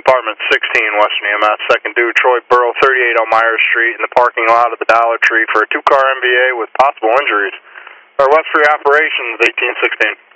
Department 16, Western EMS, second due, Troy Burrow, 38 Elmira Street, in the parking lot of the Dollar Tree for a two-car MVA with possible injuries. Our West Free Operations, 1816.